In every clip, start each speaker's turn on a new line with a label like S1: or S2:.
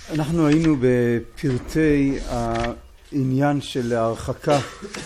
S1: אנחנו היינו בפרטי העניין של ההרחקה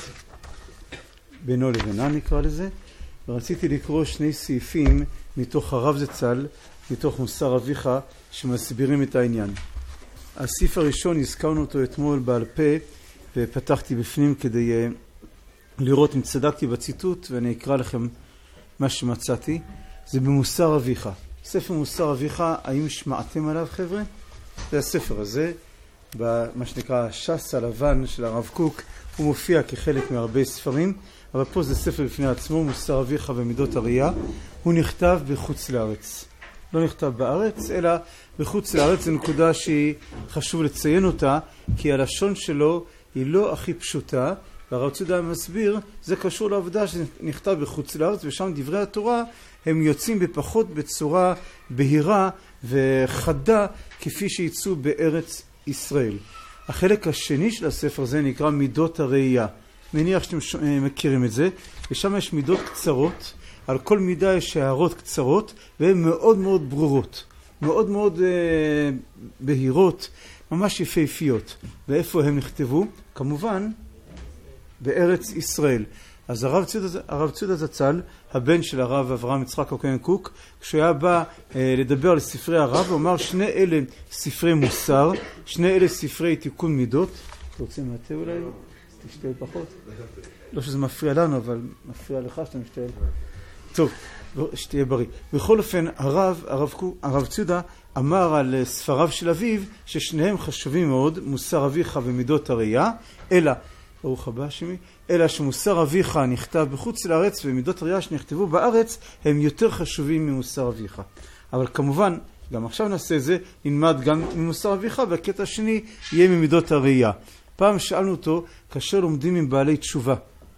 S1: בינו לבינה, נקרא לזה, ורציתי לקרוא שני סעיפים מתוך הרב זצ"ל, מתוך מוסר אביך, שמסבירים את העניין. הסעיף הראשון, הזכרנו אותו אתמול בעל פה, ופתחתי בפנים כדי לראות אם צדקתי בציטוט, ואני אקרא לכם מה שמצאתי. זה במוסר אביך. ספר מוסר אביך, האם שמעתם עליו, חבר'ה? זה הספר הזה, במה שנקרא הש"ס הלבן של הרב קוק. הוא מופיע כחלק מהרבה ספרים, אבל פה זה ספר בפני עצמו, מוסר אביך ומידות הראייה. הוא נכתב בחוץ לארץ. לא נכתב בארץ, אלא בחוץ לארץ. זו נקודה שהיא חשוב לציין אותה, כי הלשון שלו היא לא הכי פשוטה, והרב ציודה מסביר, זה קשור לעבודה שנכתב בחוץ לארץ, ושם דברי התורה הם יוצאים בפחות בצורה בהירה וחדה, כפי שיצאו בארץ ישראל. החלק השני של הספר הזה נקרא מידות הראייה. מניח שאתם מכירים את זה, ושם יש מידות קצרות, על כל מידה יש הערות קצרות, והן מאוד מאוד ברורות, מאוד מאוד בהירות, ממש יפהפיות. ואיפה הם נכתבו? כמובן, בארץ ישראל. אז הרב ציודה זצ"ל, הבן של הרב אברהם יצחק הכהן קוק, כשהוא היה בא לדבר על ספרי הרב, הוא אמר שני אלה ספרי מוסר, שני אלה ספרי תיקון מידות. אתה רוצה מעטה אולי? תשתעל פחות? לא שזה מפריע לנו, אבל מפריע לך שאתה משתעל. טוב, שתהיה בריא. בכל אופן, הרב ציודה אמר על ספריו של אביו, ששניהם חשובים מאוד, מוסר אביך ומידות הראייה, אלא, ברוך הבא שמי, אלא שמוסר אביך נכתב בחוץ לארץ, ומידות הראייה שנכתבו בארץ, הם יותר חשובים ממוסר אביך. אבל כמובן, גם עכשיו נעשה את זה, נלמד גם ממוסר אביך, והקטע השני יהיה ממידות הראייה. פעם שאלנו אותו, כאשר לומדים עם בעלי תשובה,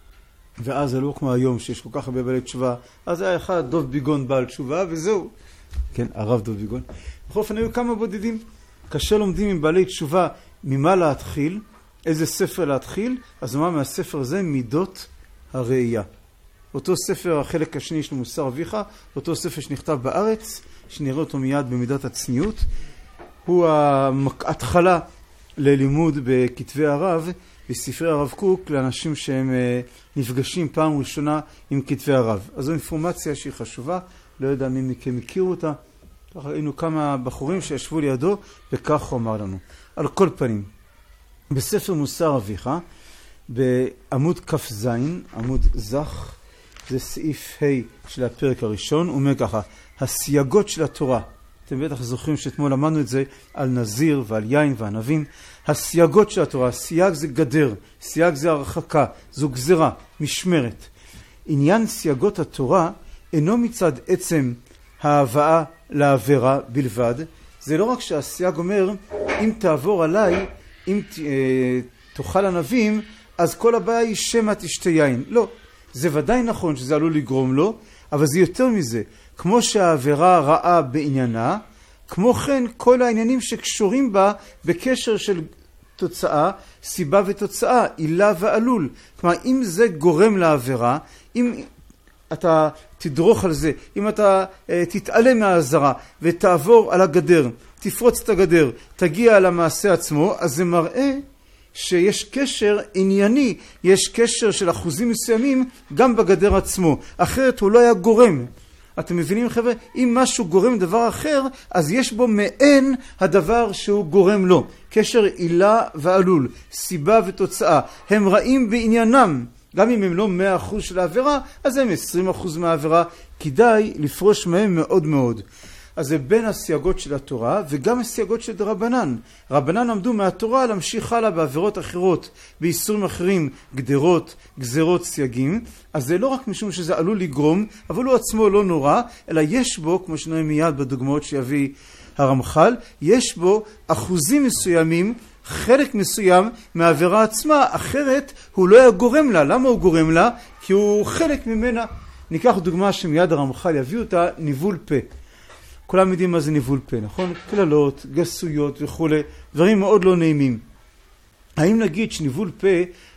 S1: ואז זה לא כמו היום שיש כל כך הרבה בעלי תשובה, אז היה אחד דוב ביגון בעל תשובה, וזהו. כן, הרב דוב ביגון. בכל אופן היו כמה בודדים. כאשר לומדים עם בעלי תשובה, ממה להתחיל, איזה ספר להתחיל, אז מה מהספר הזה? מידות הראייה. אותו ספר, החלק השני של מוסר אביך, אותו ספר שנכתב בארץ, שנראה אותו מיד במידת הצניעות, הוא ההתחלה ללימוד בכתבי הרב, בספרי הרב קוק, לאנשים שהם נפגשים פעם ראשונה עם כתבי הרב. אז זו אינפורמציה שהיא חשובה, לא יודע מי מכם הכירו אותה. היינו כמה בחורים שישבו לידו, וכך הוא אמר לנו. על כל פנים, בספר מוסר אביך, בעמוד כ"ז, עמוד זך, זה סעיף ה' של הפרק הראשון, הוא אומר ככה, הסייגות של התורה, אתם בטח זוכרים שאתמול למדנו את זה על נזיר ועל יין וענבים, הסייגות של התורה, סייג זה גדר, סייג זה הרחקה, זו גזרה, משמרת. עניין סייגות התורה אינו מצד עצם ההבאה לעבירה בלבד, זה לא רק שהסייג אומר, אם תעבור עליי, אם תאכל ענבים, אז כל הבעיה היא שמא תשתה יין. לא, זה ודאי נכון שזה עלול לגרום לו, אבל זה יותר מזה. כמו שהעבירה רעה בעניינה, כמו כן כל העניינים שקשורים בה בקשר של תוצאה, סיבה ותוצאה, עילה ועלול. כלומר, אם זה גורם לעבירה, אם אתה תדרוך על זה, אם אתה תתעלם מהעזרה ותעבור על הגדר, תפרוץ את הגדר, תגיע למעשה עצמו, אז זה מראה שיש קשר ענייני, יש קשר של אחוזים מסוימים גם בגדר עצמו. אחרת הוא לא היה גורם. אתם מבינים חבר'ה? אם משהו גורם דבר אחר, אז יש בו מעין הדבר שהוא גורם לו. קשר עילה ועלול, סיבה ותוצאה. הם רעים בעניינם. גם אם הם לא 100% של העבירה, אז הם 20% מהעבירה. כדאי לפרוש מהם מאוד מאוד. אז זה בין הסייגות של התורה וגם הסייגות של רבנן. רבנן עמדו מהתורה להמשיך הלאה בעבירות אחרות, באיסורים אחרים, גדרות, גזרות, סייגים. אז זה לא רק משום שזה עלול לגרום, אבל הוא עצמו לא נורא, אלא יש בו, כמו שנראה מיד בדוגמאות שיביא הרמח"ל, יש בו אחוזים מסוימים, חלק מסוים מהעבירה עצמה, אחרת הוא לא היה גורם לה. למה הוא גורם לה? כי הוא חלק ממנה. ניקח דוגמה שמיד הרמח"ל יביא אותה, ניבול פה. כולם יודעים מה זה ניבול פה, נכון? כללות, גסויות וכו', דברים מאוד לא נעימים. האם נגיד שניבול פה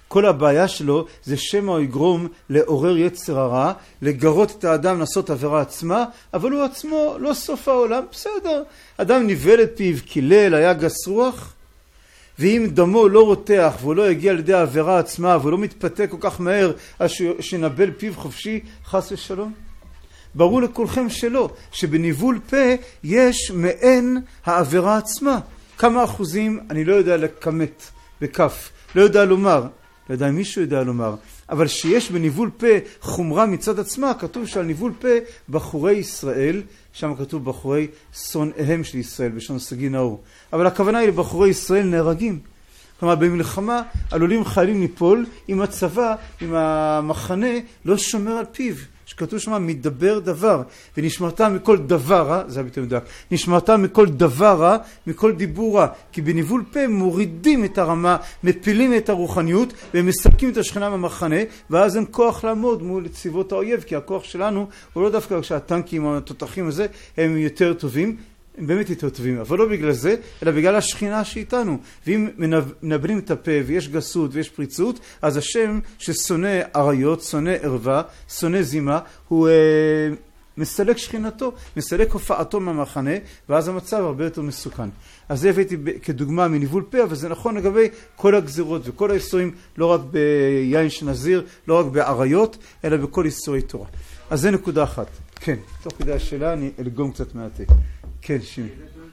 S1: כל הבעיה שלו זה שמא הוא יגרום לעורר יצר הרע, לגרות את האדם לעשות עבירה עצמה, אבל הוא עצמו לא סוף העולם, בסדר. אדם ניבל את פיו, קילל, היה גס רוח, ואם דמו לא רותח והוא לא יגיע לידי העבירה עצמה, והוא לא מתפתה כל כך מהר, אז שנבל פיו חופשי, חס ושלום. ברור לכולכם שלא, שבניבול פה יש מעין העבירה עצמה. כמה אחוזים אני לא יודע לכמת בכף, לא יודע לומר, לא יודע אם מישהו יודע לומר, אבל שיש בניבול פה חומרה מצד עצמה, כתוב שעל ניבול פה בחורי ישראל, שם כתוב בחורי שונאיהם של ישראל, בשון סגי נאור. אבל הכוונה היא לבחורי ישראל נהרגים. כלומר, במלחמה עלולים חיילים ליפול אם הצבא, אם המחנה לא שומר על פיו. שכתוב שם מדבר דבר, ונשמרת מכל דבר רע, זה הביטוי מדויק, נשמרת מכל דבר רע, מכל דיבור רע, כי בניבול פה מורידים את הרמה, מפילים את הרוחניות, ומסלקים את השכינה במחנה, ואז אין כוח לעמוד מול צבאות האויב, כי הכוח שלנו הוא לא דווקא כשהטנקים או התותחים הזה, הם יותר טובים, הם באמת יותר טובים, אבל לא בגלל זה, אלא בגלל השכינה שאיתנו. ואם מנבלים את הפה ויש גסות ויש פריצות, אז השם ששונא עריות, שונא ערווה, שונא זימה, הוא מסלק שכינתו, מסלק הופעתו מהמחנה, ואז המצב הרבה יותר מסוכן. אז זה הבאתי כדוגמה מניבול פה, אבל זה נכון לגבי כל הגזירות וכל האיסורים, לא רק ביין שנזיר, לא רק בעריות, אלא בכל איסורי תורה. אז זה נקודה אחת. כן, תוך כדי השאלה אני אלגום קצת מעתק. כן, שימי.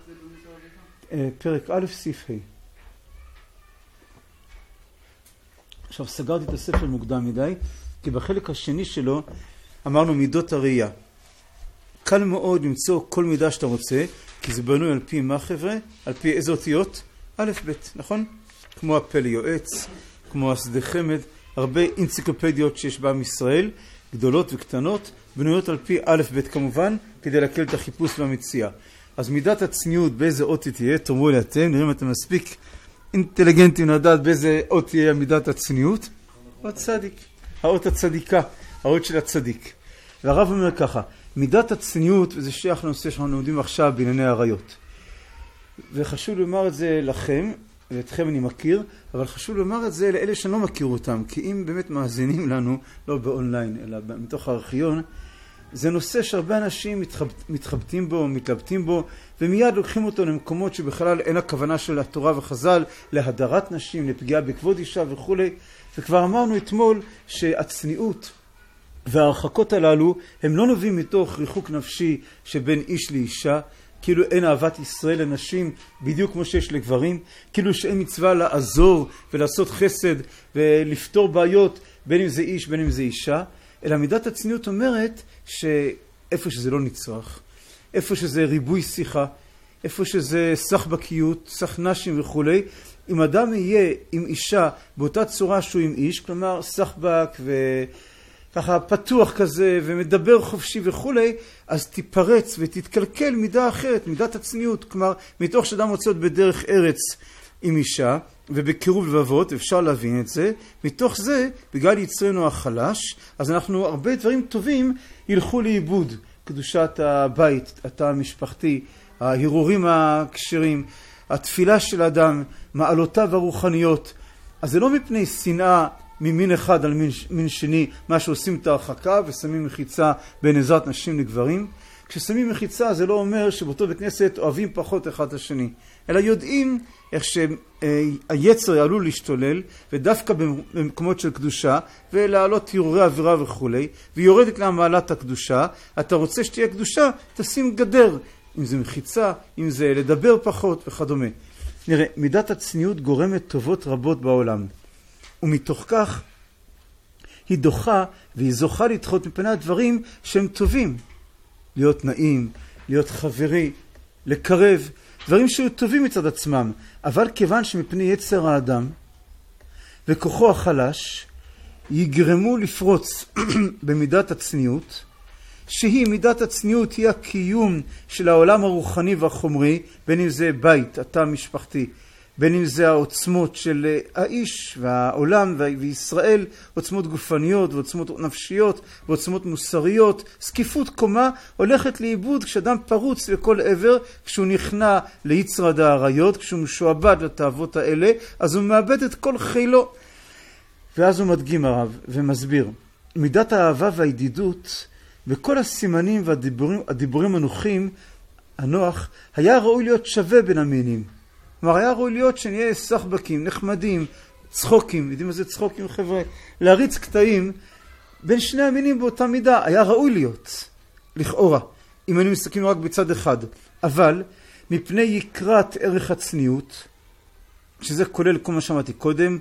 S1: פרק א' סעיף ה'. עכשיו, סגרתי את הספר מוקדם מדי, כי בחלק השני שלו אמרנו מידות הראייה. קל מאוד למצוא כל מידה שאתה רוצה, כי זה בנוי על פי מה חבר'ה? על פי איזה אותיות? א' ב', נכון? כמו הפלא יועץ, כמו השדה חמד, הרבה אנציקלופדיות שיש בעם ישראל, גדולות וקטנות, בנויות על פי א' ב' כמובן, כדי להקל את החיפוש והמציאה. אז מידת הצניעות באיזה אות היא תהיה, תאמרו לי אתם, נראים אתם מספיק אינטליגנטים לדעת באיזה אות תהיה מידת הצניעות. אות צדיק, האות הצדיקה, האות של הצדיק. והרב אומר ככה, מידת הצניעות, וזה שייך לנושא שאנחנו לומדים עכשיו בענייני עריות. וחשוב לומר את זה לכם, ואתכם אני מכיר, אבל חשוב לומר את זה לאלה שאני לא מכיר אותם, כי אם באמת מאזינים לנו, לא באונליין, אלא מתוך הארכיון, זה נושא שהרבה אנשים מתחבטים בו, מתלבטים בו, ומיד לוקחים אותו למקומות שבכלל אין הכוונה של התורה וחז"ל, להדרת נשים, לפגיעה בכבוד אישה וכו'. וכבר אמרנו אתמול שהצניעות וההרחקות הללו הם לא נובעים מתוך ריחוק נפשי שבין איש לאישה, כאילו אין אהבת ישראל לנשים בדיוק כמו שיש לגברים, כאילו שאין מצווה לעזור ולעשות חסד ולפתור בעיות בין אם זה איש בין אם זה אישה, אלא מידת הצניעות אומרת שאיפה שזה לא נצרך, איפה שזה ריבוי שיחה, איפה שזה סחבקיות, סחנשים וכו', אם אדם יהיה עם אישה באותה צורה שהוא עם איש, כלומר סחבק וככה פתוח כזה ומדבר חופשי וכו', אז תיפרץ ותתקלקל מידה אחרת, מידת הצניעות, כלומר מתוך שאדם רוצה להיות בדרך ארץ עם אישה ובקירוב לבבות, אפשר להבין את זה, מתוך זה בגלל יצרנו החלש, אז אנחנו הרבה דברים טובים ילכו לאיבוד, קדושת הבית, התא המשפחתי, ההירורים הקשרים, התפילה של האדם, מעלותיו הרוחניות. אז זה לא מפני שנאה ממין אחד על מין שני, מה שעושים את ההרחקה ושמים מחיצה בין עזרת נשים לגברים. כששמים מחיצה זה לא אומר שבאותו בית כנסת אוהבים פחות אחד את השני, אלא יודעים איך שהיצר יעלו להשתולל, ודווקא במקומות של קדושה, ולהעלות הרהורי אווירה וכו', ויורדת לה מעלת הקדושה. אתה רוצה שתהיה קדושה, תשים גדר, אם זה מחיצה, אם זה לדבר פחות וכדומה. נראה, מידת הצניעות גורמת טובות רבות בעולם, ומתוך כך היא דוחה והיא זוכה לדחות מפני הדברים שהם טובים. להיות נעים, להיות חברי, לקרב, דברים שהיו טובים מצד עצמם, אבל כיוון שמפני יצר האדם וכוחו החלש יגרמו לפרוץ במידת הצניעות, שהיא מידת הצניעות היא הקיום של העולם הרוחני והחומרי, בין אם זה בית, התא המשפחתי, בין אם זה העוצמות של האיש והעולם וישראל, עוצמות גופניות ועוצמות נפשיות ועוצמות מוסריות. זקיפות קומה הולכת לאיבוד כשאדם פרוץ לכל עבר, כשהוא נכנע ליצר העריות, כשהוא משועבד לתאוות האלה, אז הוא מאבד את כל חילו. ואז הוא מדגים הרב ומסביר. מידת האהבה והידידות וכל הסימנים והדיבורים הנוח היה ראוי להיות שווה בין המינים. כלומר, היה ראוי להיות שנהיה סחבקים, נחמדים, צחוקים. יודעים מה זה צחוקים, חבר'ה? להריץ קטעים בין שני המינים באותה מידה. היה ראוי להיות, לכאורה, אם היינו מסתכלים רק בצד אחד. אבל מפני יקרת ערך הצניעות, שזה כולל כל מה שאמרתי קודם,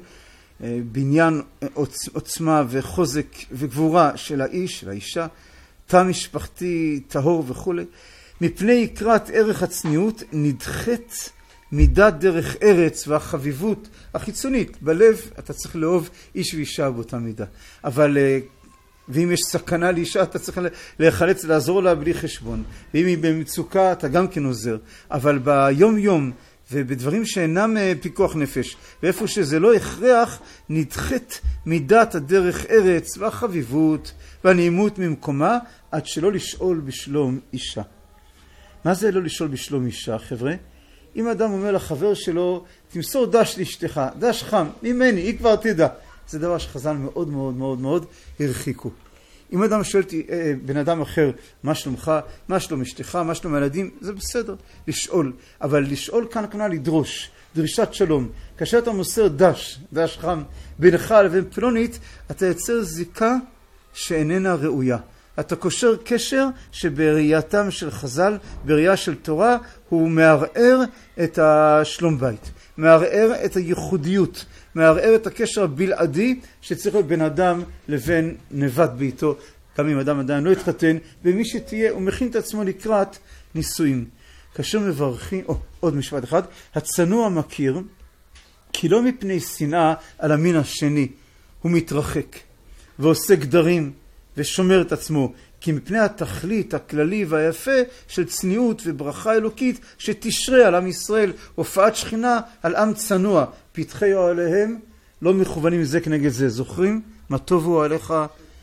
S1: בניין עוצמה וחוזק וגבורה של האיש והאישה, תא משפחתי, טהור וכו'. מפני יקרת ערך הצניעות נדחת מידת דרך ארץ והחביבות החיצונית. בלב אתה צריך לאהוב איש ואישה באותה מידה. אבל ואם יש סכנה לאישה אתה צריך להיחלץ, לעזור לה בלי חשבון. ואם היא במצוקה אתה גם כן עוזר. אבל ביום יום ובדברים שאינם פיקוח נפש, ואיפה שזה לא הכרח, נדחת מידת הדרך ארץ והחביבות והנעימות ממקומה, עד שלא לשאול בשלום אישה. מה זה לא לשאול בשלום אישה, חבר'ה? אם אדם אומר לחבר שלו, תמסור דש לאשתך, דש חם, ממני, היא כבר תדע. זה דבר שחז"ל מאוד מאוד מאוד מאוד הרחיקו. אם אדם שואל בן אדם אחר, מה שלומך, מה שלום אשתך, מה שלום הילדים, זה בסדר, לשאול. אבל לשאול כאן כנראה לדרוש, דרישת שלום. כאשר אתה מוסר דש חם, בינך לבין פלונית, אתה יוצר זיקה שאיננה ראויה. אתה קושר קשר שבראייתם של חז"ל, בראייה של תורה, הוא מערער את השלום בית, מערער את הייחודיות, מערער את הקשר הבלעדי שצריך להיות בין אדם לבין נבת ביתו, גם אם אדם עדיין לא יתחתן, ומי שתהיה, הוא מכין את עצמו לקראת נישואים. כאשר מברכים, עוד משפט אחד, הצנוע מכיר, כי לא מפני שנאה על המין השני, הוא מתרחק, ועושה גדרים, ושומר את עצמו, כי מפני התכלית הכללי והיפה של צניעות וברכה אלוקית שתשרה על עם ישראל, הופעת שכינה על עם צנוע, פתחי אוהליהם לא מכוונים זה כנגד זה. זוכרים? מה טובו עליך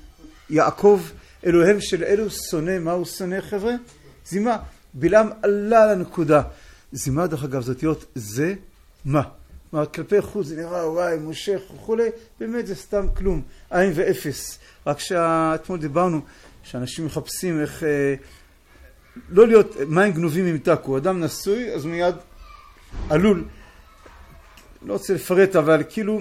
S1: יעקב, אלוהיהם של אלו שונא. מה הוא שונא, חבר'ה? זימה. בלעם עלה לנקודה. זימה, דרך אגב, זאת להיות זה מה? מה, כלפי חוץ זה נראה וואי, מושך וכולי, באמת זה סתם כלום, עין ואפס. רק שאתמול דיברנו שאנשים מחפשים איך לא להיות מים גנובים אם תקו. אדם נשוי, אז מיד עלול, לא רוצה לפרט, אבל כאילו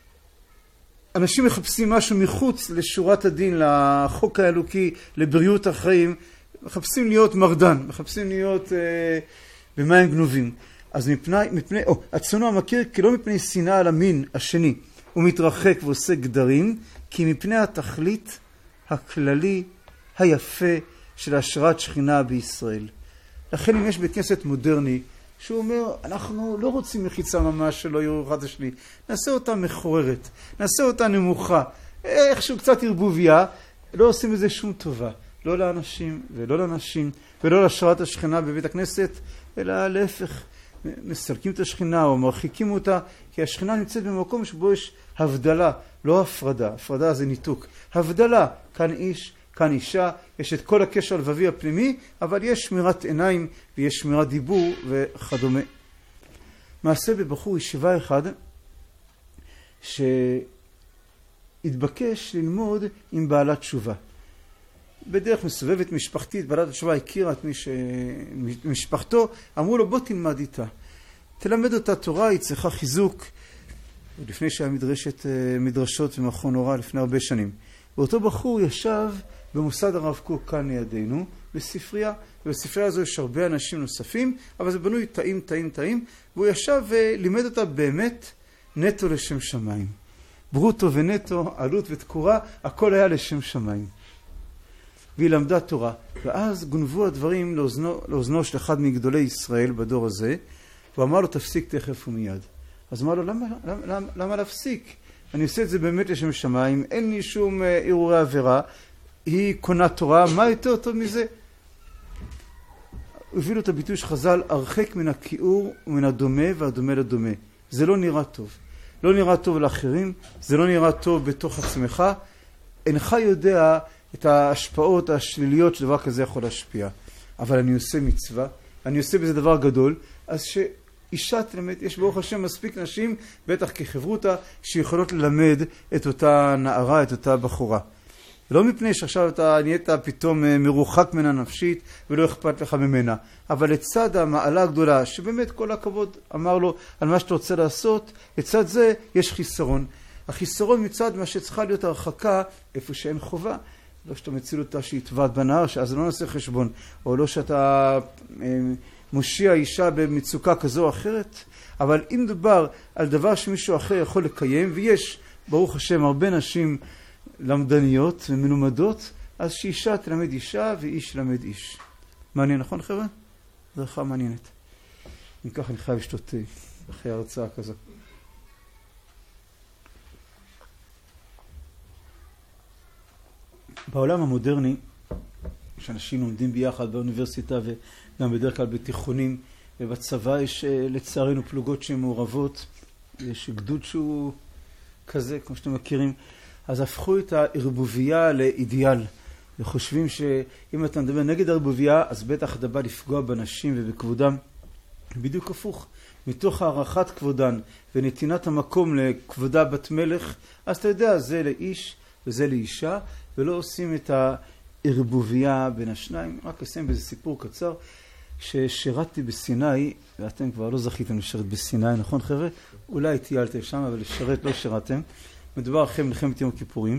S1: אנשים מחפשים משהו מחוץ לשורת הדין, לחוק האלוקי, לבריאות החיים, מחפשים להיות מרדן, מחפשים להיות במים גנובים. אז הצנוע מכיר כי לא מפני שנאה על המין השני, הוא מתרחק ועושה גדרים, כי מפני התכלית הכללי היפה של השראת שכינה בישראל. לכן אם יש בית כנסת מודרני שהוא אומר, אנחנו לא רוצים מחיצה ממש שלא יראו אחד השני, נעשה אותה מכוערת, נעשה אותה נמוכה, איכשהו קצת ערבוביה, לא עושים בזה שום טובה, לא לאנשים ולא לאנשים ולא להשראת השכינה בבית הכנסת, אלא להפך, מסלקים את השכינה או מרחיקים אותה, כי השכינה נמצאת במקום שבו יש הבדלה, לא הפרדה. הפרדה זה ניתוק. הבדלה, כאן איש, כאן אישה, יש את כל הקשר הלבבי הפנימי, אבל יש שמירת עיניים ויש שמירת דיבור וכדומה. מעשה בבחור ישיבה אחד שהתבקש ללמוד עם בעלת תשובה. בדרך מסובבת משפחתית, בעלת התשובה הכירה את משפחתו, אמרו לו בוא תלמד איתה, תלמד אותה תורה, היא צריכה חיזוק. לפני שהיה מדרשות ומכון הוראה לפני הרבה שנים. ואותו בחור ישב במוסד הרב קוק כאן לידינו, בספרייה, ובספרייה הזו יש הרבה אנשים נוספים, אבל זה בנוי טעים, והוא ישב ולימד אותה באמת נטו לשם שמיים. ברוטו ונטו, עלות ותקורה, הכל היה לשם שמיים. והיא למדה תורה, ואז גונבו הדברים לאוזנו של אחד מגדולי ישראל בדור הזה, והוא אמר לו תפסיק תכף ומיד. אז אמר לו למה להפסיק? אני עושה את זה באמת לשם שמיים, אין לי שום ערעורי עבירה, היא קונה תורה, מה יותר טוב מזה? הוא הביא לו את הביטוי שחז"ל, הרחק מן הכיעור ומן הדומה והדומה לדומה. זה לא נראה טוב. לא נראה טוב לאחרים, זה לא נראה טוב בתוך עצמך, אינך יודע את ההשפעות השליליות שדבר כזה יכול להשפיע. אבל אני עושה מצווה, אני עושה בזה דבר גדול, אז אישה תלמד, יש ברוך השם מספיק נשים, בטח כחברותה, שיכולות ללמד את אותה נערה, את אותה בחורה. לא מפני שעכשיו אתה נהיית פתאום מרוחק ממנה נפשית ולא אכפת לך ממנה, אבל לצד המעלה הגדולה, שבאמת כל הכבוד אמר לו על מה שאתה רוצה לעשות, לצד זה יש חיסרון. החיסרון מצד מה שצריכה להיות הרחקה איפה שאין חובה, לא שאתה מציל אותה שהיא טבעת בנהר, אז לא נעשה חשבון, או לא שאתה מושיע אישה במצוקה כזו או אחרת, אבל אם מדובר על דבר שמישהו אחר יכול לקיים, ויש ברוך השם הרבה נשים למדניות ומלומדות, אז שאישה תלמד אישה ואיש תלמד איש. מעניין, נכון חבר'ה? דרכה מעניינת. אם כך אני חייב לשתות אחרי הרצאה כזו. בעולם המודרני, שאנשים לומדים ביחד באוניברסיטה וגם בדרך כלל בתיכונים, ובצבא יש לצערנו פלוגות שהן מעורבות, יש גדוד שהוא כזה, כמו שאתם מכירים, אז הפכו את הערבוביה לאידיאל, וחושבים שאם אתה מדבר נגד הערבוביה, אז בטח אתה בא לפגוע בנשים ובכבודם. בדיוק הפוך, מתוך הערכת כבודן ונתינת המקום לכבודה בת מלך, אז אתה יודע, זה לאיש וזה לאישה, ולא עושים את הערבוביה בין השניים. רק אסיים באיזה סיפור קצר, ששירתתי בסיני, ואתם כבר לא זכיתם לשרת בסיני, נכון חבר'ה? אולי טיילתם שם, אבל לשרת לא שירתם. מדובר אחרי מלחמת יום הכיפורים.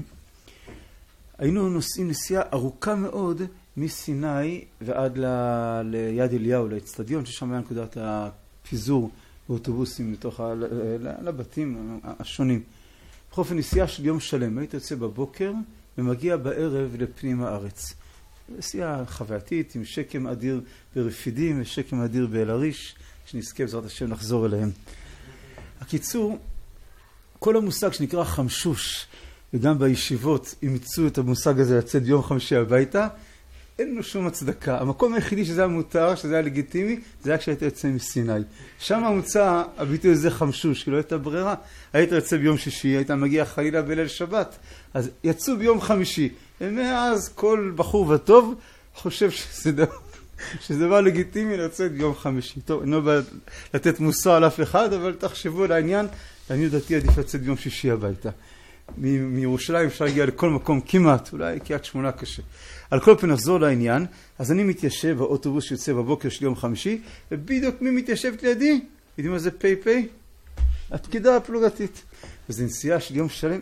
S1: היינו נוסעים נסיעה ארוכה מאוד מסיני ועד ליד אליהו, לאצטדיון, ששם היה נקודת הפיזור באוטובוסים לתוך לבתים השונים. בכל אופן נסיעה של יום שלם, היית יוצא בבוקר ומגיע בערב לפנים הארץ. נסיעה חווייתית עם שקם אדיר ברפידים ושקם אדיר באל-עריש, שנזכה בעזרת השם לחזור אליהם. הקיצור, כל המושג שנקרא חמשוש, וגם בישיבות אימצו את המושג הזה לצאת ביום חמישי הביתה, אין לו שום הצדקה. המקום היחידי שזה היה מותר, שזה היה לגיטימי, זה היה כשהיית יוצא מסיני. שם המוצא, הביטוי הזה חמשוש, כי לא הייתה ברירה. היית יוצא ביום שישי, היית מגיע חלילה בליל שבת. אז יצאו ביום חמישי. ומאז כל בחור וטוב חושב שזה דבר לגיטימי לצאת ביום חמישי. טוב, אני לא בא לתת מוסר על אף אחד, אבל תחשבו על העניין, אני דעתי עדיף לצאת ביום שישי הביתה. מירושלים אפשר להגיע לכל מקום כמעט, אולי קריית שמונה קשה. על כל פן נחזור לעניין, אז אני מתיישב באוטובוס שיוצא בבוקר של יום חמישי, ובדיוק מי מתיישבת לידי? יודעים מה זה פי? הפקידה הפלוגתית. וזו נסיעה של יום שלם,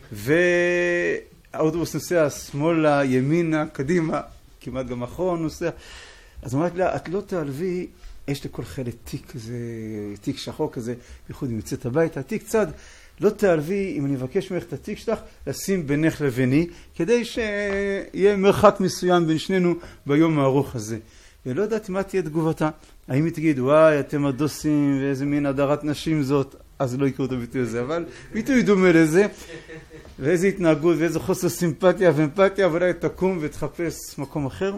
S1: והאוטובוס נוסע שמאלה, ימינה, קדימה, כמעט גם אחרון נוסע. אז אמרתי לה, את לא תעלבי, יש לכל חלק תיק כזה, תיק שחור כזה, בייחוד אם יוצאת הביתה, תיק צד, לא תעלבי, אם אני אבקש ממך את התיק שלך, לשים בינך לביני, כדי שיהיה מרחק מסוים בין שנינו ביום הארוך הזה. ולא יודעת מה תהיה תגובתה. האם היא תגיד, וואי, אתם הדוסים, ואיזה מין הדרת נשים זאת, אז לא יקראו את הביטוי הזה, אבל ביטוי דומה לזה, ואיזה התנהגות, ואיזה חוסר סימפתיה ואמפתיה, ואולי תקום ותחפש מקום אחר,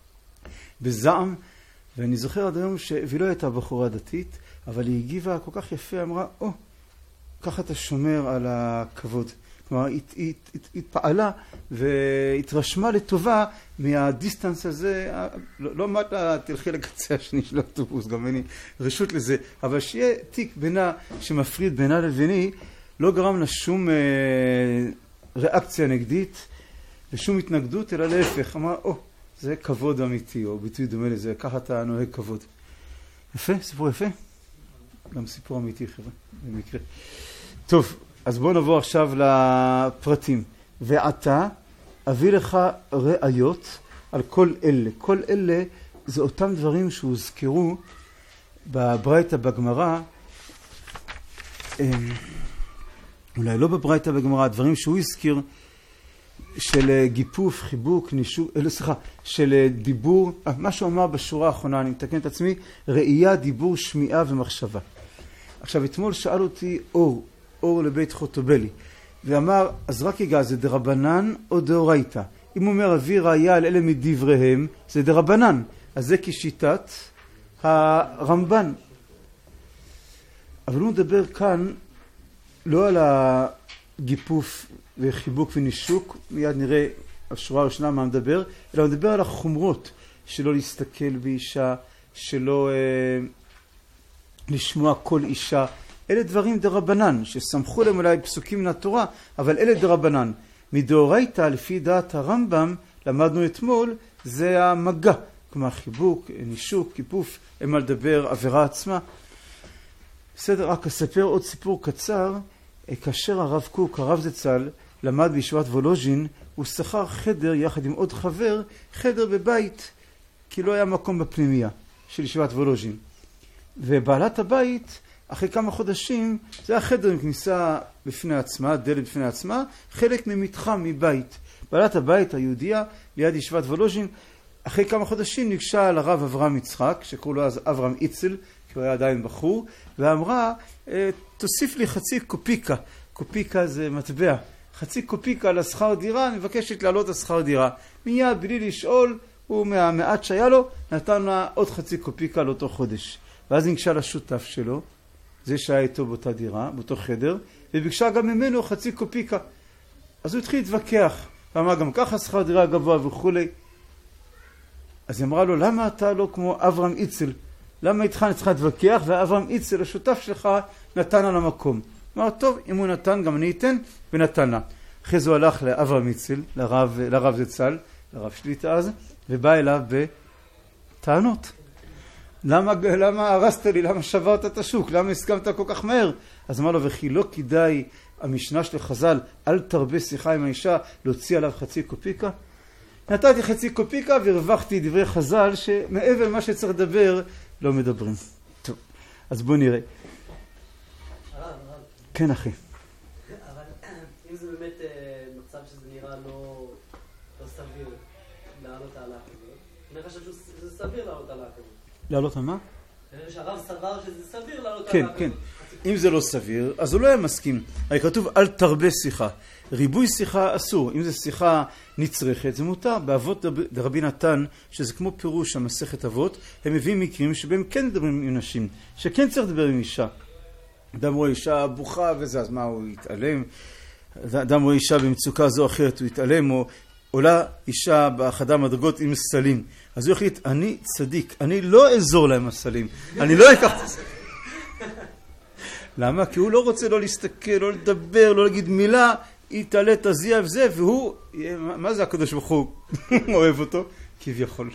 S1: בזעם. ואני זוכר עד היום והיא לא הייתה בחורה דתית, אבל היא הגיבה כל כך יפה, אמרה, ככה אתה שומר על הכבוד. כלומר, היא התפעלה והתרשמה לטובה מהדיסטנס הזה. לא אמרת לה, תלכי לקצה השני של האוטובוס, גם אין לי רשות לזה. אבל שיהיה תיק בינה שמפריד בינה לביני, לא גרם לה שום ריאקציה נגדית ושום התנגדות, אלא להפך. אמרה, זה כבוד אמיתי, או ביטוי דומה לזה, ככה אתה נוהג כבוד. יפה, סיפור יפה. גם סיפור אמיתי, חבר'ה, במקרה. טוב, אז בואו נבוא עכשיו לפרטים. ועתה אביא לך ראיות על כל אלה. כל אלה זה אותם דברים שהוזכרו בברייתא בגמרא, אולי לא בברייתא בגמרא, דברים שהוא הזכיר, של גיפוף, חיבוק, נישוק, של דיבור, מה שהוא אמר בשורה האחרונה, אני מתקן את עצמי, ראייה, דיבור, שמיעה ומחשבה. עכשיו, אתמול שאל אותי אור לבית חוטובלי, ואמר, אז רק רגע, זה דרבנן או דאורייתא? אם הוא אומר, אביא ראייה על אלה מדבריהם, זה דרבנן. אז זה כשיטת הרמב"ן. אבל הוא מדבר כאן לא על הגיפוף וחיבוק ונישוק, מיד נראה השורה הראשונה מה מדבר, אלא הוא מדבר על החומרות, שלא להסתכל באישה, שלא לשמוע כל אישה. אלה דברים דרבנן, שסמכו להם אולי פסוקים מן התורה, אבל אלה דרבנן. מדאורייתא, לפי דעת הרמב"ם, למדנו אתמול, זה המגע. כלומר חיבוק, נישוק, כיפוף, אין מה לדבר, עבירה עצמה. בסדר, רק אספר עוד סיפור קצר. כאשר הרב קוק, הרב זצ"ל, למד בישיבת וולוז'ין, הוא שכר חדר יחד עם עוד חבר, חדר בבית, כי לא היה מקום בפנימייה של ישיבת וולוז'ין. ובעלת הבית, אחרי כמה חודשים, זה היה חדר עם כניסה בפני עצמה, דלת בפני עצמה, חלק ממתחם מבית. בעלת הבית היהודייה ליד ישיבת וולוז'ין, אחרי כמה חודשים ניגשה לרב אברהם יצחק, שקראו לו אז אברהם איצל, כי הוא היה עדיין בחור, ואמרה, תוסיף לי חצי קופיקה. קופיקה זה מטבע. חצי קופיקה לשכר דירה, אני מבקשת להעלות לשכר דירה. מיד, בלי לשאול, הוא מהמעט שהיה לו, נתן לה עוד חצי קופיקה לאותו חודש. ואז ניגשה לשותף שלו, זה שהיה איתו באותה דירה, באותו חדר, וביקשה גם ממנו חצי קופיקה. אז הוא התחיל להתווכח, ואמר גם ככה שכר דירה גבוה וכו'. אז היא אמרה לו, למה אתה לא כמו אברהם איצל? למה איתך אני צריכה להתווכח, ואברהם איצל, השותף שלך, נתן על המקום. אמר, טוב, אם הוא נתן, גם אני אתן, ונתן לה. אחרי זה הוא הלך לאברהם איצל, לרב זצ"ל, לרב שליטה אז, ובא אליו בטענות. למה הרסת לי? למה שברת את השוק? למה הסכמת כל כך מהר? אז אמר לו, וכי לא כדאי המשנה של חז"ל, אל תרבה שיחה עם האישה, להוציא עליו חצי קופיקה? נתתי חצי קופיקה והרווחתי דברי חז"ל שמעבר למה שצריך לדבר לא מדברים. טוב, אז בואו נראה. כן אחי.
S2: אבל אם זה באמת מצב שזה נראה לא סביר לעלות העלה כזאת, אני חושב שזה סביר לעלות העלה כזאת.
S1: לעלות על מה?
S2: שהרב סבר שזה סביר לעלות
S1: כן,
S2: העלה כזאת.
S1: כן. אם זה לא סביר, אז הוא לא היה מסכים. הרי כתוב אל תרבה שיחה. ריבוי שיחה אסור. אם זה שיחה נצרכת, זה מותר. באבות דרבי נתן, שזה כמו פירוש המסכת אבות, הם מביאים מקרים שבהם כן מדברים עם נשים, שכן צריך לדבר עם אישה. אדם רואה אישה בוכה וזה, אז מה, הוא יתעלם? אדם רואה אישה במצוקה זו או אחרת, הוא יתעלם, או עולה אישה באחדה מדרגות עם סלים. אז הוא החליט, אני צדיק, אני לא אעזור להם הסלים, אני לא אקח את הסלים. למה? כי הוא לא רוצה לא להסתכל, לא לדבר, לא להגיד מילה, יתעלה תזיע וזה, והוא, מה זה הקדוש ברוך הוא? אוהב אותו? כביכול.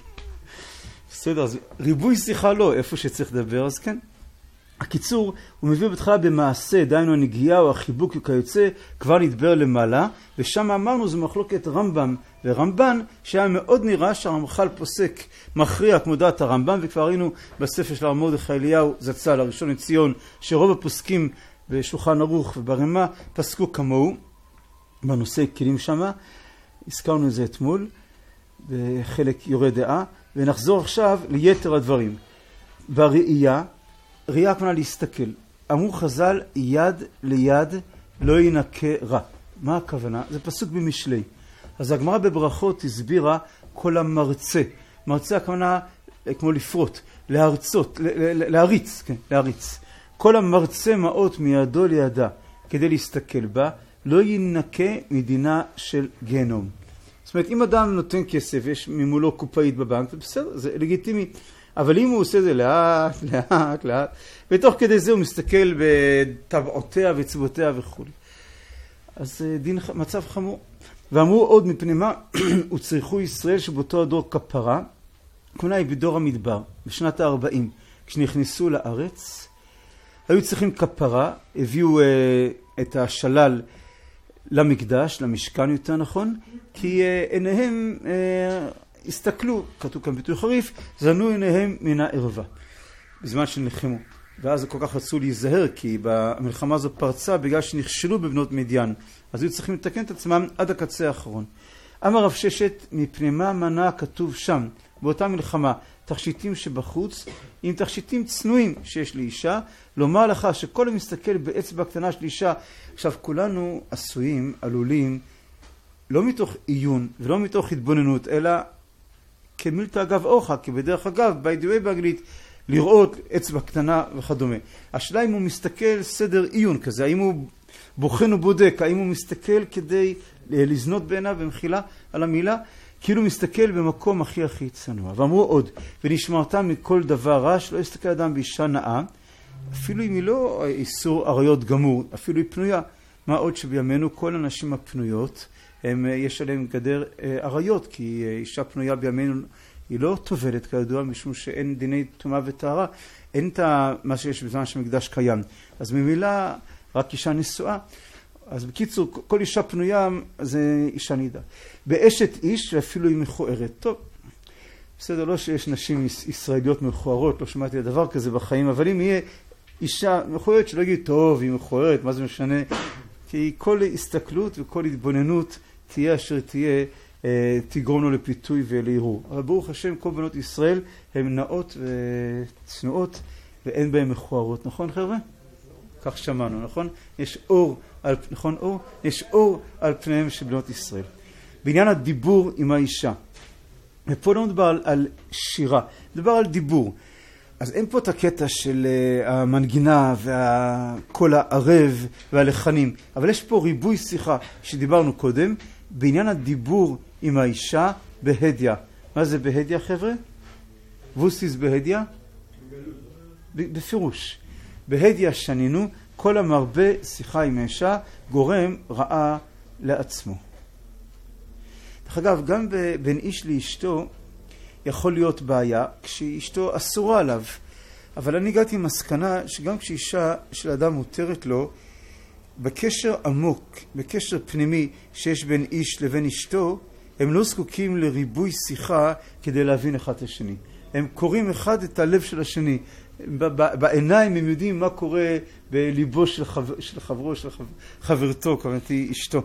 S1: בסדר, אז ריבוי שיחה לא, איפה שצריך לדבר, אז כן. הקיצור, הוא מביא בהתחלה במעשה, דהיינו הנגיעה או החיבוק וכיוצא, כבר נדבר למעלה, ושם אמרנו זו מחלוקת רמב"ם ורמב"ן, שהיה מאוד נראה שהרמח"ל פוסק מכריע כמו דעת הרמב"ם, וכבר ראינו בספר של הרב מרדכי אליהו זצ"ל, הראשון לציון, שרוב הפוסקים בשולחן ערוך וברמה פסקו כמוהו, בנושא כלים שמה, הזכרנו את זה אתמול, בחלק יורה דעה, ונחזור עכשיו ליתר הדברים. בראייה, ראייה כמובן להסתכל. אמרו חז"ל, יד ליד לא ינקה רע. מה הכוונה? זה פסוק במשלי. אז הגמרא בברכות הסבירה כל המרצה. מרצה הכוונה כמו לפרוט, להרצות, להריץ, כן, להריץ. כל המרצה מעות מידו לידה כדי להסתכל בה, לא ינקה מדינה של גיהנום. זאת אומרת, אם אדם נותן כסף, יש ממולו קופאית בבנק, זה בסדר, זה לגיטימי. אבל אם הוא עושה את זה לאט, לאט, לאט, ותוך כדי זה הוא מסתכל בטבעותיה וצבעותיה וכו'. אז דין, מצב חמור. ואמרו עוד מפני מה, וצריכו ישראל שבאותו הדור כפרה, כמונה היא בדור המדבר, בשנת ה-40, כשנכנסו לארץ, היו צריכים כפרה, הביאו את השלל למקדש, למשכן יותר נכון, כי עיניהם הסתכלו, כתוב כאן ביטוי חריף, זנו עיניהם מן הערווה, בזמן שנלחמו. ואז כל כך רצו להיזהר, כי המלחמה הזו פרצה בגלל שנכשלו בבנות מדיין. אז היו צריכים לתקן את עצמם עד הקצה האחרון. אמר רב ששת, מפני מה מנע כתוב שם, באותה מלחמה, תכשיטים שבחוץ, עם תכשיטים צנועים שיש לאישה, לומר לך שכל המסתכל באצבע הקטנה של אישה, עכשיו כולנו עשויים, עלולים, לא מתוך עיון ולא מתוך התבוננות, אלא כמילתא אגב אורחא, כי בדרך אגב, by the way באנגלית, לראות אצבע קטנה וכדומה. השאלה אם הוא מסתכל סדר עיון כזה, האם הוא בוחן ובודק, האם הוא מסתכל כדי לזנות בעיניו במחילה על המילה, כאילו מסתכל במקום הכי צנוע. ואמרו עוד, ונשמרתם מכל דבר רע, שלא יסתכל אדם באישה נאה, אפילו אם היא לא איסור עריות גמור, אפילו היא פנויה. מה עוד שבימינו כל הנשים הפנויות, יש עליהן גדר עריות, כי אישה פנויה בימינו היא לא טובלת כידוע, משום שאין דיני טומאה וטהרה, אין את מה שיש בזמן שמקדש קיים. אז ממילא רק אישה נשואה. אז בקיצור, כל אישה פנויה זה אישה נידה. באשת איש, ואפילו היא מכוערת. טוב, בסדר, לא שיש נשים ישראליות מכוערות, לא שמעתי על דבר כזה בחיים, אבל אם יהיה אישה מכוערת, שלא יגיד, טוב, היא מכוערת, מה זה משנה? כי כל הסתכלות וכל התבוננות תהיה אשר תהיה, תגרום לו לפיתוי ולערעור. אבל ברוך השם, כל בנות ישראל הן נאות וצנועות, ואין בהן מכוערות. נכון, חבר'ה? כך שמענו, נכון? יש אור על, נכון, אור? יש אור על פניהם של בנות ישראל. בעניין הדיבור עם האישה. ופה לא מדבר על שירה, מדבר על דיבור. אז אין פה את הקטע של המנגינה והקול הערב והלחנים, אבל יש פה ריבוי שיחה שדיברנו קודם, בעניין הדיבור עם האישה בהדיה. מה זה בהדיה, חבר'ה? ווסיס בהדיה? בפירוש. בהדיה שנינו, כל המרבה שיחה עם האישה גורם רעה לעצמו. דרך אגב, גם בין איש לאשתו יכול להיות בעיה כשאשתו אסורה עליו. אבל אני הגעתי למסקנה שגם כשאישה של אדם מותרת לו, בקשר עמוק, בקשר פנימי שיש בין איש לבין אשתו, הם לא זקוקים לריבוי שיחה כדי להבין אחד את השני. הם קוראים אחד את הלב של השני. בעיניים הם יודעים מה קורה בליבו של חברו, של חברתו, כמובן אשתו.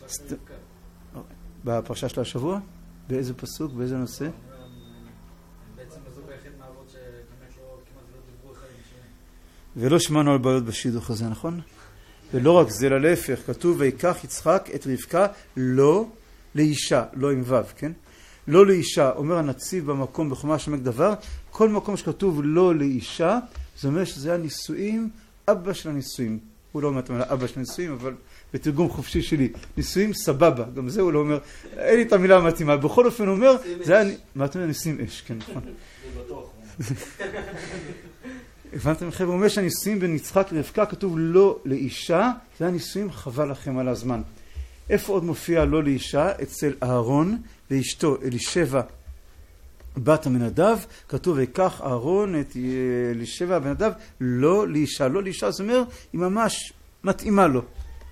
S1: בפרשה של השבוע? באיזה פסוק? באיזה נושא?
S3: בעצם זו ביחיד מהאבות שבאמת לא, כמעט לא דיברו אחד עם שני.
S1: ולא שמענו על בעיות בשידוך הזה, נכון? ולא רק זה, להפך, כתוב ויקח יצחק את רבקה לא לאישה, לא עם וו, כן? לא לאישה, אומר הנציב במקום בחומש עמק דבר, כל מקום שכתוב לא לאישה, זה אומר שזה הנישואים, אבא של הנישואים. הוא לא אומר את המילה אבא של הנישואים, אבל בתרגום חופשי שלי, נישואים סבבה, גם זה הוא לא אומר, אין לי את המילה המתאימה, בכל אופן הוא אומר, זה היה, מה אתה אומר? נישואים אש, כן, נכון.
S3: זה בטוח.
S1: הבנתם חבר'ה, הוא אומר שהנישואים בין יצחק לרבקה כתוב לא לאישה, זה הנישואים חבל לכם על הזמן. איפה עוד מופיע לא לאישה? אצל אהרון ואשתו אלישבע בת המנדב, כתוב ויקח אהרון את אלישבע בנדב לא לאישה. לא לאישה זאת אומרת, היא ממש מתאימה לו.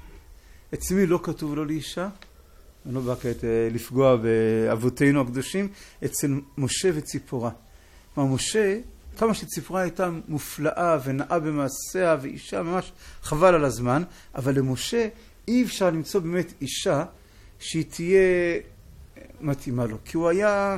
S1: אצל מי לא כתוב לא לאישה? אני לא בא כעת לפגוע באבותינו הקדושים, אצל משה וציפורה. משה, כמה שציפורה הייתה מופלאה ונאה במעשיה ואישה ממש חבל על הזמן, אבל למשה אי אפשר למצוא באמת אישה שהיא תהיה מתאימה לו, כי הוא היה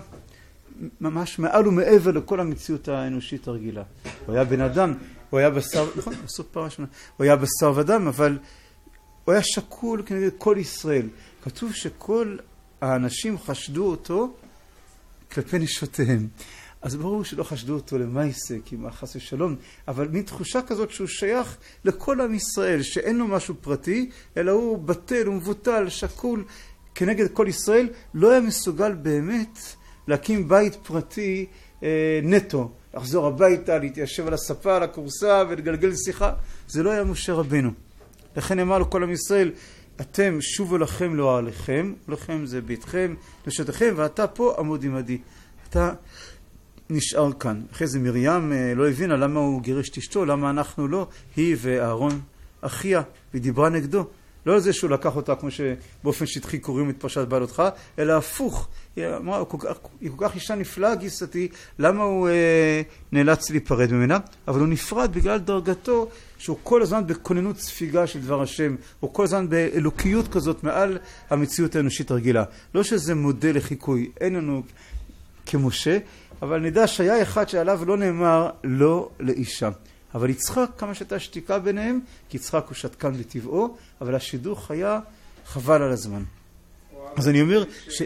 S1: ממש מעל ומעבר לכל המציאות האנושית הרגילה. הוא היה בן אדם, הוא היה בשר, נכון, בסוף פרש, הוא היה בשר ודם, אבל הוא היה שקול כנגד כל ישראל. כתוב שכל האנשים חשדו אותו כלפי נשותיהם. אז ברור שלא חשדו אותו למעשה, כי מה חס ושלום, אבל מין תחושה כזאת שהוא שייך לכל עם ישראל, שאין לו משהו פרטי, אלא הוא בטל ומבוטל, שקול כנגד כל ישראל, לא היה מסוגל באמת להקים בית פרטי נטו, לחזור הביתה, להתיישב על הספה, על הכורסה ולגלגל שיחה. זה לא היה משה רבנו. לכן אמר לו כל עם ישראל, אתם שובו לכם לא עליכם, לכם זה ביתכם, נשותיכם, ואתה פה עמוד עמדי. אתה נשאר כאן. אחרי זה מרים לא הבינה למה הוא גירש את אשתו, למה אנחנו לא, היא ואהרון אחיה, והיא דיברה נגדו. לא על זה שהוא לקח אותה כמו שבאופן שטחי קוראים את פרשת בעלותך, אלא הפוך. היא אמרה, היא כל כך אישה נפלאה גיסתי, למה הוא נאלץ להיפרד ממנה? אבל הוא נפרד בגלל דרגתו, שהוא כל הזמן בכוננות ספיגה של דבר השם, הוא כל הזמן באלוקיות כזאת מעל המציאות האנושית הרגילה. לא שזה מודל לחיקוי, אין לנו כמשה, אבל נדע שהיה אחד שעליו לא נאמר לא לאישה. אבל יצחק, כמה שהייתה שתיקה ביניהם, כי יצחק הוא שתקן בטבעו, אבל השידוך היה חבל על הזמן. אז אני אומר ש...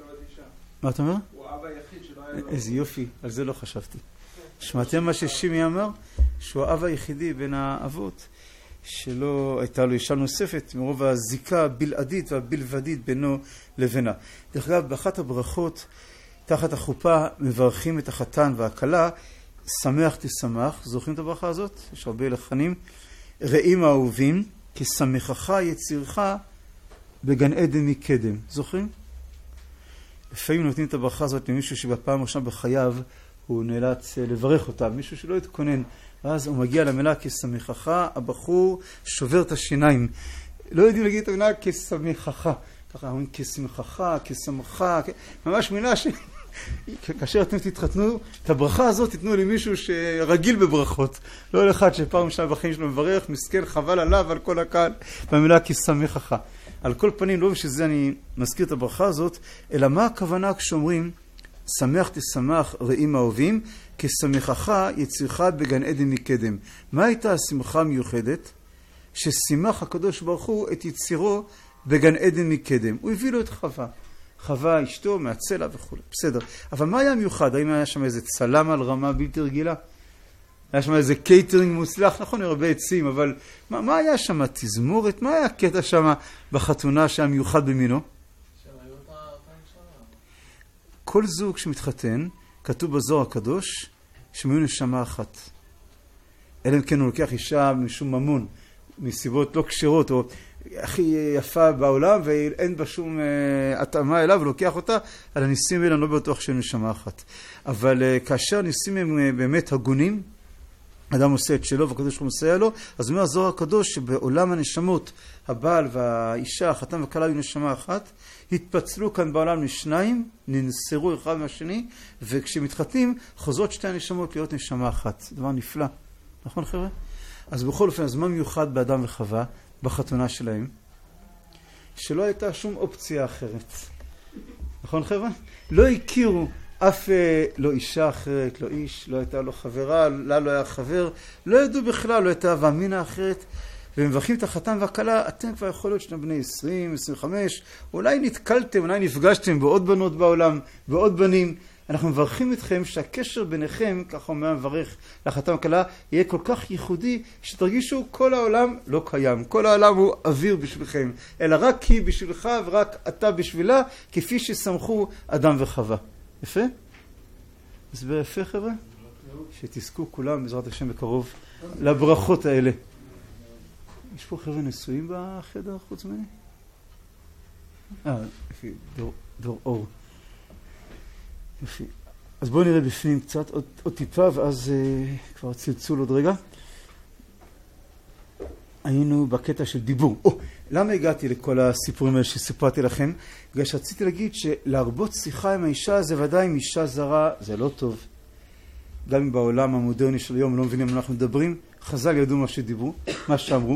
S1: מה אתה אומר?
S3: הוא האבא היחיד שלא היה לו...
S1: איזה יופי, על זה לא חשבתי. שמעתם מה ששימי אמר? שהוא האבא היחידי בין האבות, שלא הייתה לו אישה נוספת, מרוב הזיקה הבלעדית והבלבדית בינו לבינה. דרך אגב, באחת הברכות, תחת החופה מברכים את החתן והכלה, שמח תשמח, זוכרים את הברכה הזאת? יש הרבה לחנים. רעים האהובים, כי שמחך יצירך בגן עדן מקדם. זוכרים? לפעמים נותנים את הברכה הזאת למישהו שבפעם ראשונה בחייו הוא נאלץ לברך אותה, מישהו שלא התכונן, ואז הוא מגיע למילה כשמחך, הבחור שובר את השיניים. לא יודעים להגיד את המילה כשמחך. ככה אומרים כשמחך, כשמחך, ממש מילה ש... כאשר אתם תתחתנו, את הברכה הזאת תיתנו למישהו שרגיל בברכות. לא לאחד שפעם ראשונה בחיים שלו מברך, מסכן, חבל עליו, על כל הקהל, במילה כשמחך. על כל פנים, לא בשביל זה אני מזכיר את הברכה הזאת, אלא מה הכוונה כשאומרים, שמח תשמח רעים האהובים, כשמחך יצירך בגן עדן מקדם. מה הייתה השמחה המיוחדת? ששימח הקדוש ברוך הוא את יצירו בגן עדן מקדם. הוא הביא לו את חווה. חווה אשתו מהצלע וכו'. בסדר. אבל מה היה מיוחד? האם היה שם איזה צלם על רמה בלתי רגילה? היה שם איזה קייטרינג מוצלח? נכון, הרבה עצים, אבל מה היה שם? תזמורת? מה היה הקטע שם בחתונה שהיה מיוחד במינו? כל זוג שמתחתן, כתוב בזוהר הקדוש, שהם היו נשמה אחת. אלא אם כן הוא לוקח אישה משום ממון, מסיבות לא כשרות, או הכי יפה בעולם, ואין בה שום התאמה אליו, ולוקח אותה, על הניסים האלה אני לא בטוח שהם נשמה אחת. אבל כאשר הניסים הם באמת הגונים, אדם עושה את שלו והקדוש הוא מסייע לו, אז אומר הזוהר הקדוש שבעולם הנשמות, הבעל והאישה, החתן וכלה היו נשמה אחת, התפצלו כאן בעולם לשניים, ננסרו אחד מהשני, וכשמתחתנים חוזרות שתי הנשמות להיות נשמה אחת. זה דבר נפלא. נכון חבר'ה? אז בכל אופן, אז מה מיוחד באדם וחווה בחתונה שלהם? שלא הייתה שום אופציה אחרת. נכון חבר'ה? לא הכירו אף לא אישה אחרת, לא איש, לא הייתה לו חברה, לא היה חבר, לא ידעו בכלל, לא הייתה ואמינה אחרת, ומברכים את החתן והכלה, אתם כבר יכול להיות שאתם בני 20, 25, אולי נתקלתם, אולי נפגשתם בעוד בנות בעולם, בעוד בנים, אנחנו מברכים אתכם שהקשר ביניכם, ככה אומר מברך לחתן והכלה, יהיה כל כך ייחודי, שתרגישו כל העולם לא קיים, כל העולם הוא אוויר בשבילכם, אלא רק היא בשבילך ורק אתה בשבילה, כפי ששמחו אדם וחווה. יפה? הסבר יפה חבר'ה? שתזכו כולם בעזרת השם בקרוב לברכות האלה. יש פה חבר'ה נשואים בחדר חוץ ממני? יפי, דור אור. יפי. אז בואו נראה בפנים קצת, עוד טיפה, ואז כבר צלצול עוד רגע. היינו בקטע של דיבור. למה הגעתי לכל הסיפורים האלה שסיפרתי לכם? בגלל שרציתי להגיד שלהרבות שיחה עם האישה זה ודאי עם אישה זרה, זה לא טוב. גם אם בעולם המודרני של היום לא מבינים מה אנחנו מדברים, חז"ל ידעו מה שדיברו, מה שאמרו.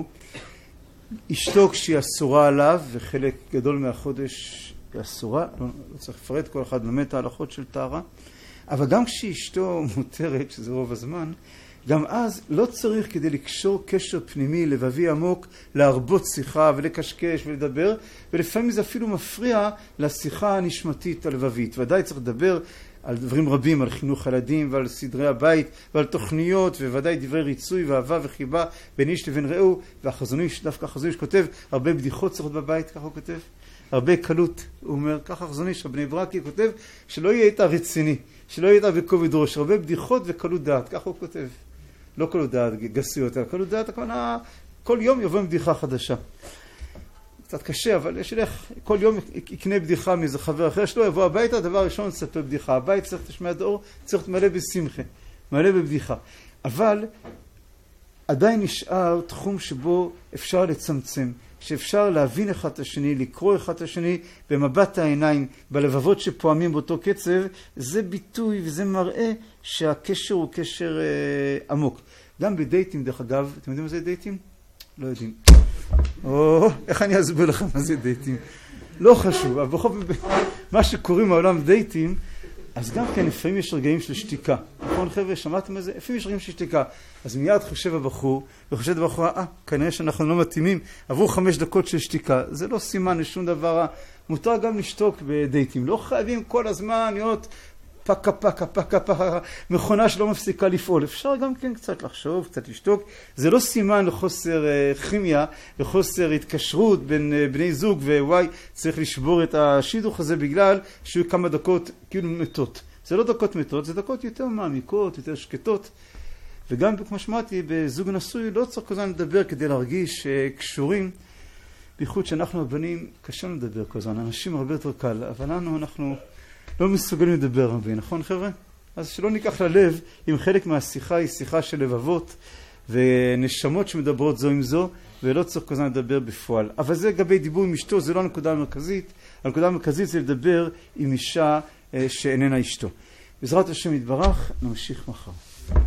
S1: אשתו כשהיא אסורה עליו, וחלק גדול מהחודש היא אסורה, לא צריך לפרט, כל אחד לומד את ההלכות של טהרה, אבל גם כשאשתו מותרת, שזה רוב הזמן, גם אז לא צריך כדי לקשור קשר פנימי, לבבי עמוק, להרבות שיחה ולקשקש ולדבר, ולפעמים זה אפילו מפריע לשיחה הנשמתית הלבבית. ודאי צריך לדבר על דברים רבים, על חינוך ילדים ועל סדרי הבית ועל תוכניות, וודאי דברי ריצוי ואהבה וחיבה בין איש לבין רעהו, והחזון איש, דווקא החזון איש כותב, הרבה בדיחות צריכות בבית, ככה הוא כותב, הרבה קלות, הוא אומר, ככה החזון איש, הבני ברקי כותב, שלא יהיה איתה רציני, שלא יהיה איתה בכובד ראש, הרבה בדיחות וקלות דעת, ככה הוא כותב. לא קלות דעת גסיות, אלא קלות דעת, הכוונה, כל יום יבוא עם בדיחה חדשה. קצת קשה, אבל יש לך, כל יום יקנה בדיחה מאיזה חבר אחר שלו, יבוא הביתה, הדבר הראשון לספר בדיחה. הבית צריך תשמע דור, צריך מלא בשמחה, מלא בבדיחה. אבל עדיין נשאר תחום שבו אפשר לצמצם, שאפשר להבין אחד את השני, לקרוא אחד את השני במבט העיניים, בלבבות שפועמים באותו קצב, זה ביטוי וזה מראה שהקשר הוא קשר עמוק. גם בדייטים דרך אגב, אתם יודעים מה זה דייטים? לא יודעים. איך אני אסביר לכם מה זה דייטים? לא חשוב, אבל בכל מה שקוראים בעולם דייטים, אז גם כן לפעמים יש רגעים של שתיקה. נכון חבר'ה, שמעתם על זה? לפעמים יש רגעים של שתיקה. אז מיד חושב הבחור, וחושב הבחור, כנראה שאנחנו לא מתאימים, עברו 5 דקות של שתיקה. זה לא סימן לשום דבר. מותר גם לשתוק בדייטים. לא חייבים כל הזמן להיות פקה פקה פקה פקה, מכונה שלא מפסיקה לפעול. אפשר גם כן קצת לחשוב, קצת לשתוק. זה לא סימן לחוסר כימיה, לחוסר התקשרות בין בני זוג, ווואי, צריך לשבור את השידוך הזה בגלל שיהיו כמה דקות כאילו מתות. זה לא דקות מתות, זה דקות יותר מעמיקות, יותר שקטות. וגם כמו שמעתי, בזוג נשוי לא צריך כל הזמן לדבר כדי להרגיש קשורים. בייחוד שאנחנו הבנים קשה לדבר כל הזמן, אנשים הרבה יותר קל, אבל אנחנו לא מסוגלים לדבר הרבה, נכון חבר'ה? אז שלא ניקח ללב אם חלק מהשיחה היא שיחה של לבבות ונשמות שמדברות זו עם זו, ולא צריך כל הזמן לדבר בפועל. אבל זה לגבי דיבור עם אשתו, זה לא הנקודה המרכזית. הנקודה המרכזית זה לדבר עם אישה שאיננה אשתו. בעזרת השם יתברך, נמשיך מחר.